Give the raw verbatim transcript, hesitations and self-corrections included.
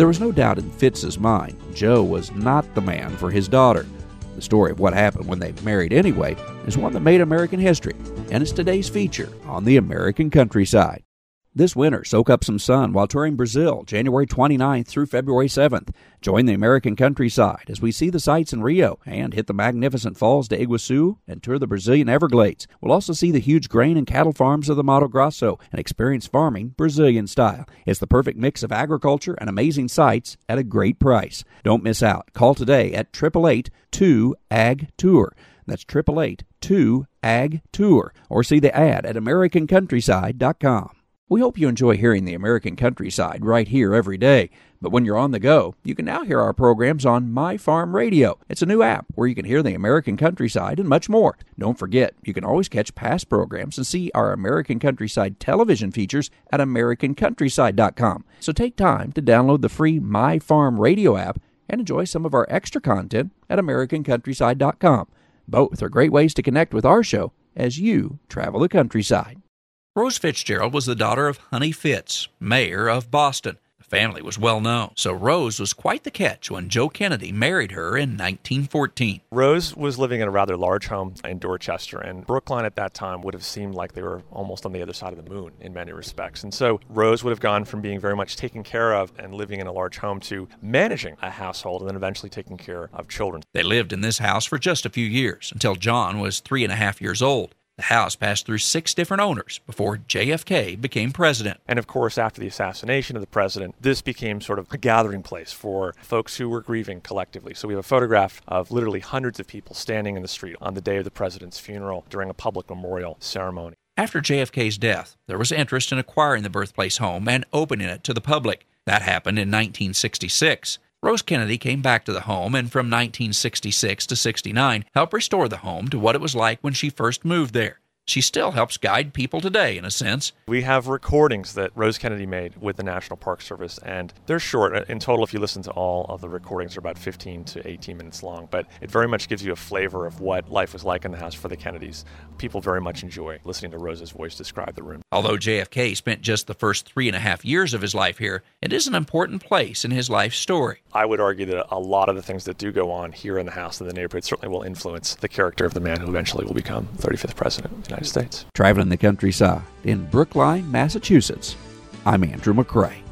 There was no doubt in Fitz's mind, Joe was not the man for his daughter. The story of what happened when they married anyway is one that made American history, and it's today's feature on the American Countryside. This winter, soak up some sun while touring Brazil, January twenty-ninth through February seventh. Join the American Countryside as we see the sights in Rio and hit the magnificent falls de Iguaçu and tour the Brazilian Everglades. We'll also see the huge grain and cattle farms of the Mato Grosso and experience farming Brazilian style. It's the perfect mix of agriculture and amazing sights at a great price. Don't miss out. Call today at eight eight eight, two, A G, TOUR. That's eight eight eight, two, A G, TOUR. Or see the ad at american countryside dot com. We hope you enjoy hearing the American Countryside right here every day. But when you're on the go, you can now hear our programs on My Farm Radio. It's a new app where you can hear the American Countryside and much more. Don't forget, you can always catch past programs and see our American Countryside television features at american countryside dot com. So take time to download the free My Farm Radio app and enjoy some of our extra content at american countryside dot com. Both are great ways to connect with our show as you travel the countryside. Rose Fitzgerald was the daughter of Honey Fitz, mayor of Boston. The family was well known, so Rose was quite the catch when Joe Kennedy married her in nineteen fourteen. Rose was living in a rather large home in Dorchester, and Brookline at that time would have seemed like they were almost on the other side of the moon in many respects. And so Rose would have gone from being very much taken care of and living in a large home to managing a household and then eventually taking care of children. They lived in this house for just a few years, until John was three and a half years old. The house passed through six different owners before J F K became president. And of course, after the assassination of the president, this became sort of a gathering place for folks who were grieving collectively. So we have a photograph of literally hundreds of people standing in the street on the day of the president's funeral during a public memorial ceremony. After J F K's death, there was interest in acquiring the birthplace home and opening it to the public. That happened in nineteen sixty-six. Rose Kennedy came back to the home and from nineteen sixty-six to sixty-nine helped restore the home to what it was like when she first moved there. She still helps guide people today, in a sense. We have recordings that Rose Kennedy made with the National Park Service, and they're short. In total, if you listen to all of the recordings, they're about fifteen to eighteen minutes long, but it very much gives you a flavor of what life was like in the house for the Kennedys. People very much enjoy listening to Rose's voice describe the room. Although J F K spent just the first three and a half years of his life here, it is an important place in his life story. I would argue that a lot of the things that do go on here in the house and the neighborhood certainly will influence the character of the man who eventually will become thirty-fifth president of the United States. Traveling the countryside in Brookline, Massachusetts, I'm Andrew McCrae.